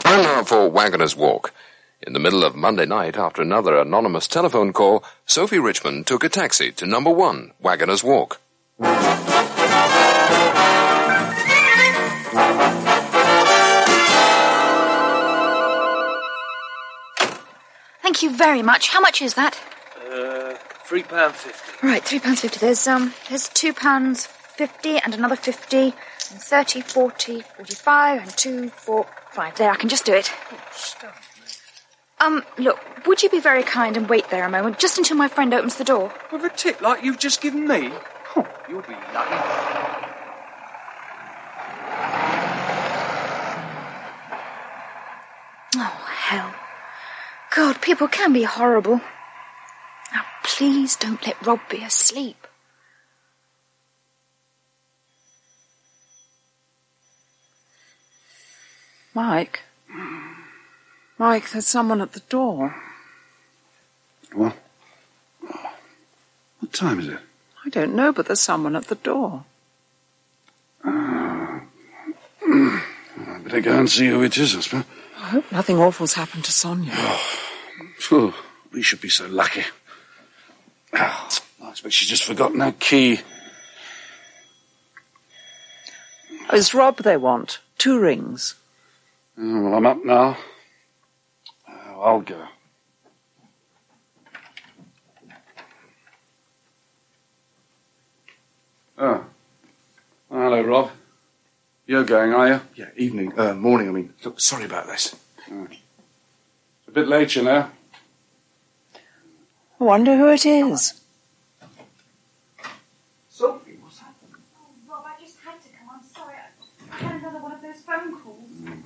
Time now for Waggoner's Walk. In the middle of Monday night, after another anonymous telephone call, Sophie Richmond took a taxi to number 1, Waggoner's Walk. Thank you very much. How much is that? £3.50. Right, £3.50. There's £2.50 and another 50, and 30, 40, 45, and 2, 4, 5. There, I can just do it. Look, would you be very kind and wait there a moment, just until my friend opens the door? With a tip like you've just given me? Oh, you'll be lucky. Oh, hell. God, people can be horrible. Now, please don't let Rob be asleep. Mike? Mike, there's someone at the door. What? What time is it? I don't know, but there's someone at the door. I better go and see who it is, I suppose. I hope nothing awful's happened to Sonia. Oh, we should be so lucky. Oh, I expect she's just forgotten her key. It's Rob they want. 2 rings. Oh, well, I'm up now. I'll go. Oh. Hello, Rob. You're going, are you? Yeah, evening, morning, I mean. Look, sorry about this. It's a bit late, you know. I wonder who it is. Sophie, what's happened? Oh, Rob, I just had to come. I'm sorry. I had another one of those phone calls.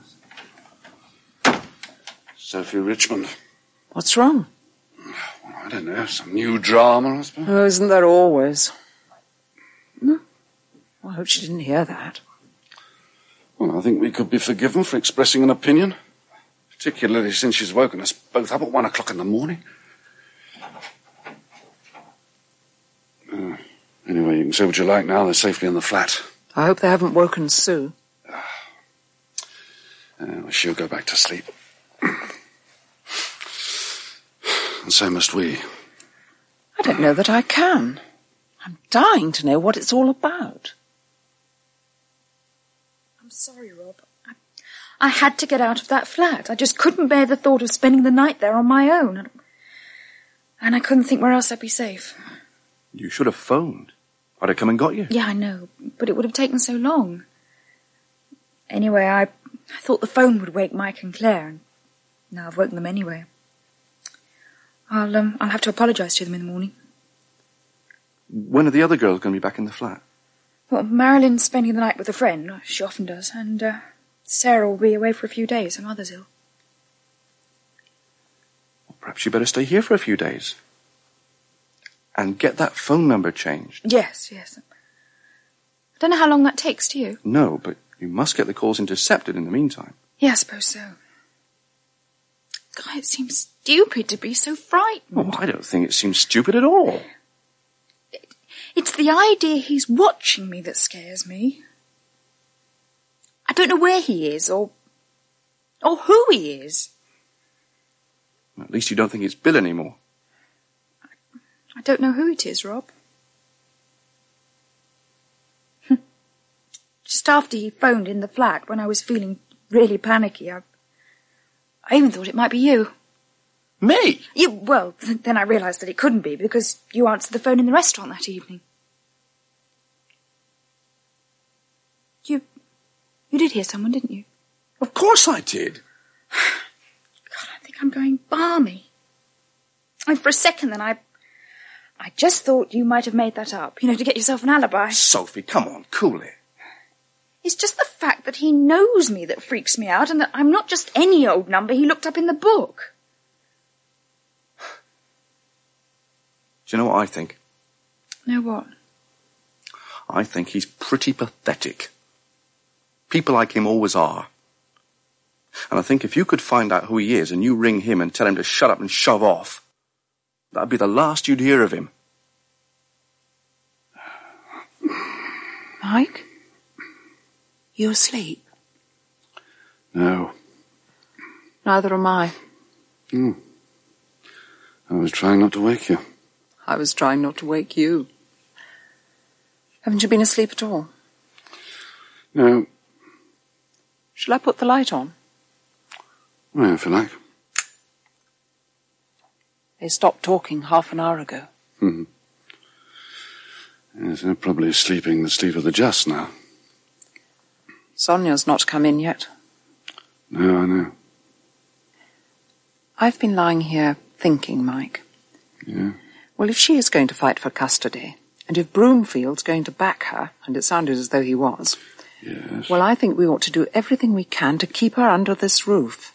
Sophie Richmond. What's wrong? Well, I don't know, some new drama, I suppose. Oh, isn't there always? Well, I hope she didn't hear that. Well, I think we could be forgiven for expressing an opinion, particularly since she's woken us both up at 1 o'clock in the morning. Anyway, you can say what you like now. They're safely in the flat. I hope they haven't woken Sue. Well, she'll go back to sleep. And so must we. I don't know that I can. I'm dying to know what it's all about. I'm sorry, Rob. I had to get out of that flat. I just couldn't bear the thought of spending the night there on my own. And I couldn't think where else I'd be safe. You should have phoned. I'd have come and got you. Yeah, I know, but it would have taken so long. Anyway, I thought the phone would wake Mike and Claire, and now I've woken them anyway. I'll have to apologise to them in the morning. When are the other girls going to be back in the flat? Well, Marilyn's spending the night with a friend. She often does. And Sarah will be away for a few days. Her mother's ill. Well, perhaps you better stay here for a few days. And get that phone number changed. Yes. I don't know how long that takes, do you? No, but you must get the calls intercepted in the meantime. Yeah, I suppose so. God, it seems stupid to be so frightened. Oh, I don't think it seems stupid at all. It's the idea he's watching me that scares me. I don't know where he is or who he is. At least you don't think it's Bill anymore. I don't know who it is, Rob. Just after he phoned in the flat, when I was feeling really panicky, I even thought it might be you. Me? Well, then I realised that it couldn't be, because you answered the phone in the restaurant that evening. You did hear someone, didn't you? Of course I did. God, I think I'm going balmy. And for a second then I just thought you might have made that up, to get yourself an alibi. Sophie, come on, cool it. It's just the fact that he knows me that freaks me out, and that I'm not just any old number he looked up in the book. Do you know what I think? No, what? I think he's pretty pathetic. People like him always are. And I think if you could find out who he is and you ring him and tell him to shut up and shove off, that'd be the last you'd hear of him. Mike? You asleep? No. Neither am I. I was trying not to wake you. I was trying not to wake you. Haven't you been asleep at all? No. Shall I put the light on? Well, if you like. They stopped talking half an hour ago. Yes, they're probably sleeping the sleep of the just now. Sonia's not come in yet. No, I know. I've been lying here thinking, Mike. Yeah? Well, if she is going to fight for custody, and if Broomfield's going to back her, and it sounded as though he was, Yes. well, I think we ought to do everything we can to keep her under this roof.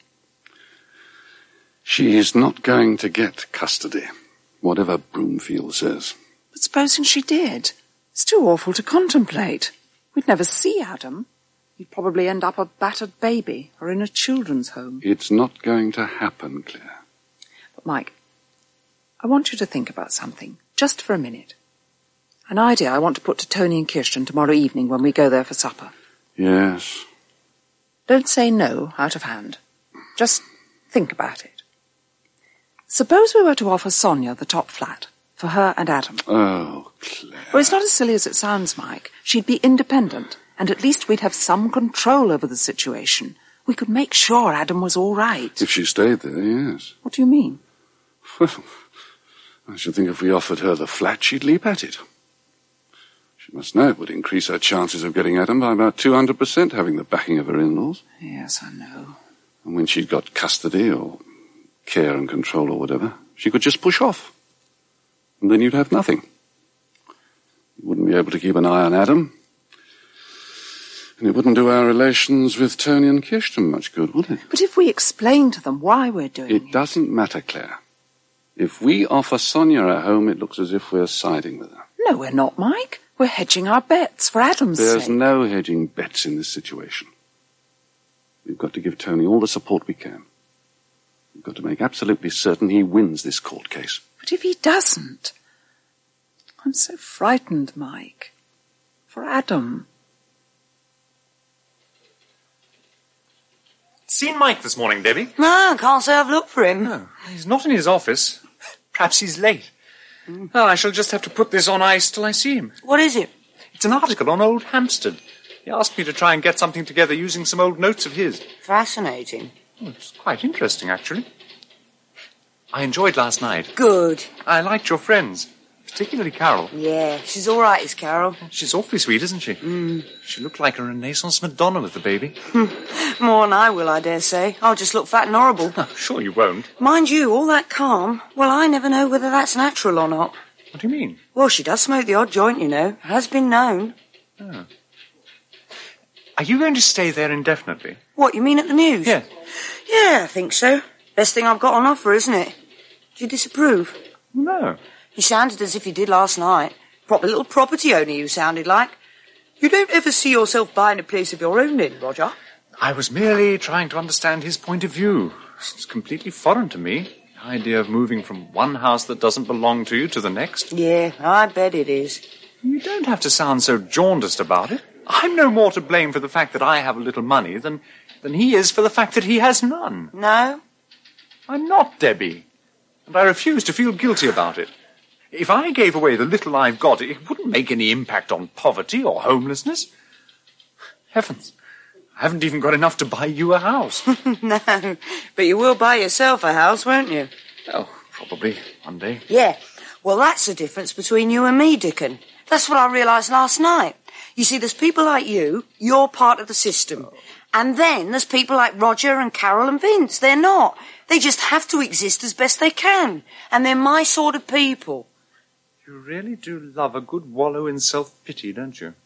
She is not going to get custody, whatever Broomfield says. But supposing she did? It's too awful to contemplate. We'd never see Adam. He'd probably end up a battered baby or in a children's home. It's not going to happen, Claire. But, Mike, I want you to think about something, just for a minute. An idea I want to put to Tony and Kirsten tomorrow evening when we go there for supper. Yes. Don't say no out of hand. Just think about it. Suppose we were to offer Sonia the top flat, for her and Adam. Oh, Claire. Well, it's not as silly as it sounds, Mike. She'd be independent, and at least we'd have some control over the situation. We could make sure Adam was all right. If she stayed there, yes. What do you mean? Well, I should think if we offered her the flat, she'd leap at it. She must know it would increase her chances of getting Adam by about 200% having the backing of her in-laws. Yes, I know. And when she'd got custody or care and control or whatever, she could just push off. And then you'd have nothing. You wouldn't be able to keep an eye on Adam. And it wouldn't do our relations with Tony and Kirsten much good, would it? But if we explain to them why we're doing it... It doesn't matter, Claire. If we offer Sonia a home, it looks as if we're siding with her. No, we're not, Mike. We're hedging our bets for Adam's There's sake. no hedging bets in this situation. We've got to give Tony all the support we can. We've got to make absolutely certain he wins this court case. But if he doesn't... I'm so frightened, Mike. For Adam. Seen Mike this morning, Debbie? No, can't say I've looked for him. No, he's not in his office. Perhaps he's late. Oh, I shall just have to put this on ice till I see him. What is it? It's an article on Old Hampstead. He asked me to try and get something together using some old notes of his. Fascinating. Oh, it's quite interesting, actually. I enjoyed last night. Good. I liked your friends, particularly Carol. Yeah, she's all right, is Carol. She's awfully sweet, isn't she? She looked like a Renaissance Madonna with the baby. More than I will, I dare say. I'll just look fat and horrible. Oh, sure you won't. Mind you, all that calm. Well, I never know whether that's natural or not. What do you mean? Well, she does smoke the odd joint, you know. Has been known. Oh. Are you going to stay there indefinitely? What, you mean at the Mews? Yeah. Yeah, I think so. Best thing I've got on offer, isn't it? Do you disapprove? No. You sounded as if you did last night. Proper little property owner you sounded like. You don't ever see yourself buying a place of your own then, Roger? I was merely trying to understand his point of view. It's completely foreign to me. The idea of moving from one house that doesn't belong to you to the next. Yeah, I bet it is. You don't have to sound so jaundiced about it. I'm no more to blame for the fact that I have a little money than he is for the fact that he has none. No? I'm not, Debbie. And I refuse to feel guilty about it. If I gave away the little I've got, it wouldn't make any impact on poverty or homelessness. Heavens, I haven't even got enough to buy you a house. No, but you will buy yourself a house, won't you? Oh, probably one day. Yeah, well, that's the difference between you and me, Dickon. That's what I realised last night. You see, there's people like you, you're part of the system. And then there's people like Roger and Carol and Vince. They're not. They just have to exist as best they can. And they're my sort of people. You really do love a good wallow in self-pity, don't you?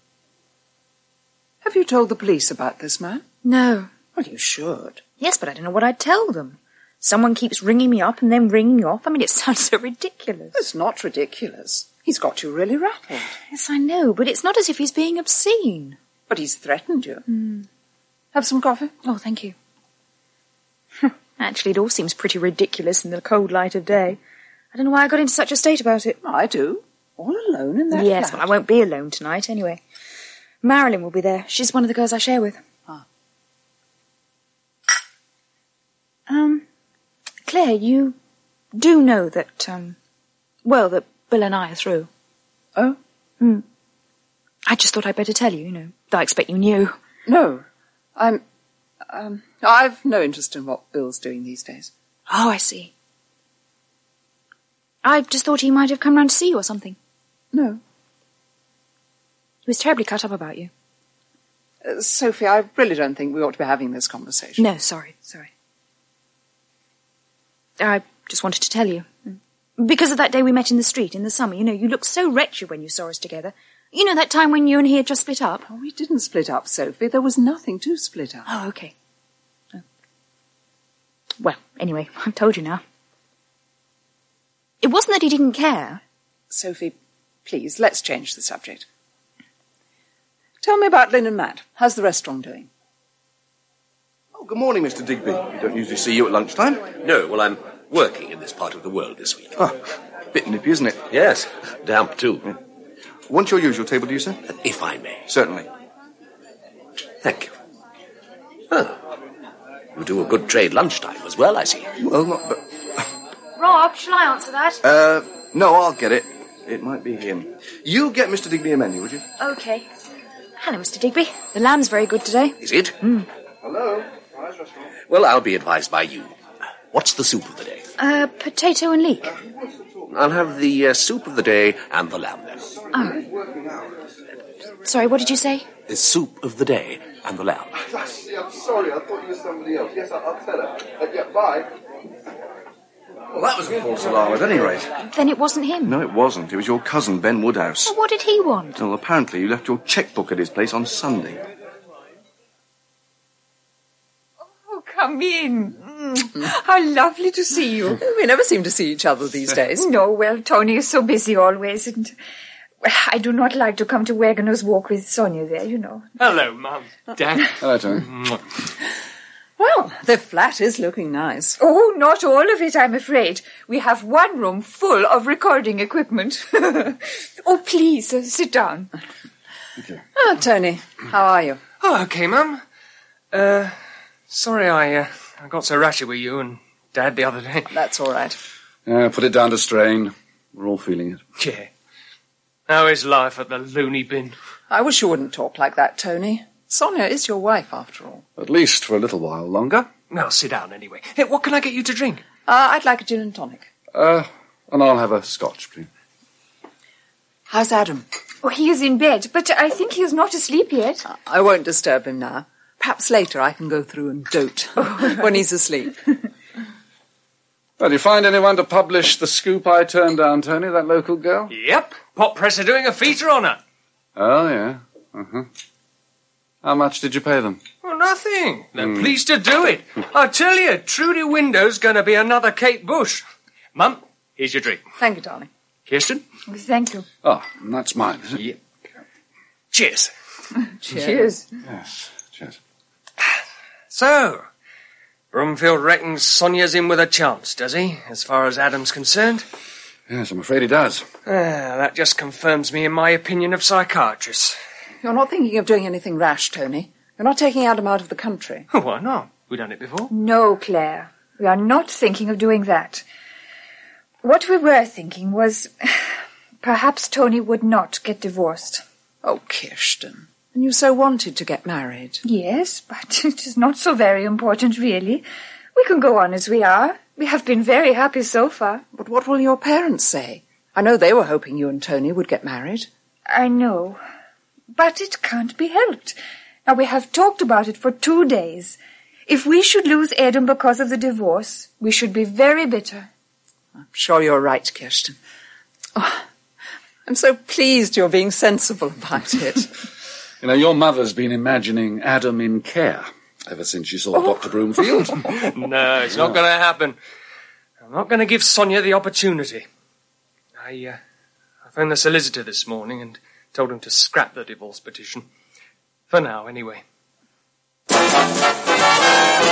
Have you told the police about this man? No. Well, you should. Yes, but I don't know what I'd tell them. Someone keeps ringing me up and then ringing me off. I mean, it sounds so ridiculous. It's not ridiculous. He's got you really rattled. Yes, I know, but it's not as if he's being obscene. But he's threatened you. Have some coffee? Oh, thank you. Actually, it all seems pretty ridiculous in the cold light of day. I don't know why I got into such a state about it. I do. All alone in that Yes, flat. but I won't be alone tonight anyway. Marilyn will be there. She's one of the girls I share with. Claire, you do know that, that Bill and I are through. Oh? I just thought I'd better tell you, though I expect you knew. No. I've no interest in what Bill's doing these days. Oh, I see. I just thought he might have come round to see you or something. No. He was terribly cut up about you. Sophie, I really don't think we ought to be having this conversation. No, sorry. I just wanted to tell you. Because of that day we met in the street in the summer, you looked so wretched when you saw us together. You know that time when you and he had just split up? Oh, we didn't split up, Sophie. There was nothing to split up. Oh, okay. Oh. Well, anyway, I've told you now. It wasn't that he didn't care. Sophie, please, let's change the subject. Tell me about Lynn and Matt. How's the restaurant doing? Oh, good morning, Mr. Digby. We don't usually see you at lunchtime. No, well, I'm working in this part of the world this week. Ah, bit nippy, isn't it? Yes, damp too. Yeah. Want your usual table, do you, sir? If I may. Certainly. Thank you. Oh, you do a good trade lunchtime as well, I see. Well, not but... Rob, shall I answer that? No, I'll get it. It might be him. You get Mr. Digby a menu, would you? Okay. Hello, Mr. Digby. The lamb's very good today. Is it? Hello. Well, I'll be advised by you. What's the soup of the day? Potato and leek. I'll have the soup of the day and the lamb then. Oh. Sorry, what did you say? The soup of the day and the lamb. I'm sorry, I thought you were somebody else. Yes, I'll tell her. Yeah, bye. Well, that was a false alarm at any rate. Then it wasn't him. No, it wasn't. It was your cousin, Ben Woodhouse. Well, what did he want? Well, apparently you left your checkbook at his place on Sunday. Oh, come in. How lovely to see you. We never seem to see each other these days. No, well, Tony is so busy always, and I do not like to come to Wagoner's Walk with Sonia there, Hello, Mum. Dad. Hello, Tony. Well, the flat is looking nice. Oh, not all of it, I'm afraid. We have one room full of recording equipment. Oh, please, sit down. Okay. Oh, Tony, how are you? Oh, okay, Mum. Sorry I got so ratchet with you and Dad the other day. That's all right. Put it down to strain. We're all feeling it. Yeah. How is life at the loony bin? I wish you wouldn't talk like that, Tony. Sonia is your wife, after all. At least for a little while longer. Well, sit down anyway. Hey, what can I get you to drink? I'd like a gin and tonic. And I'll have a scotch, please. How's Adam? Oh, he is in bed, but I think he is not asleep yet. I won't disturb him now. Perhaps later I can go through and dote when he's asleep. Well, did you find anyone to publish the scoop I turned down, Tony, that local girl? Yep. Pop Press are doing a feature on her. Oh, yeah. Uh-huh. How much did you pay them? Well, nothing. They're pleased to do it. I tell you, Trudy Window's going to be another Kate Bush. Mum, here's your drink. Thank you, darling. Kirsten? Thank you. Oh, and that's mine, is it? Yep. Cheers. Cheers. Yes, cheers. So, Broomfield reckons Sonia's in with a chance, does he, as far as Adam's concerned? Yes, I'm afraid he does. That just confirms me in my opinion of psychiatrists. You're not thinking of doing anything rash, Tony. You're not taking Adam out of the country. Why not? We've done it before. No, Claire. We are not thinking of doing that. What we were thinking was perhaps Tony would not get divorced. Oh, Kirsten. And you so wanted to get married. Yes, but it is not so very important, really. We can go on as we are. We have been very happy so far. But what will your parents say? I know they were hoping you and Tony would get married. I know. But it can't be helped. Now, we have talked about it for 2 days. If we should lose Adam because of the divorce, we should be very bitter. I'm sure you're right, Kirsten. Oh, I'm so pleased you're being sensible about it. You know, your mother's been imagining Adam in care ever since she saw Dr. Broomfield. No, it's not going to happen. I'm not going to give Sonia the opportunity. I phoned the solicitor this morning and told him to scrap the divorce petition. For now, anyway.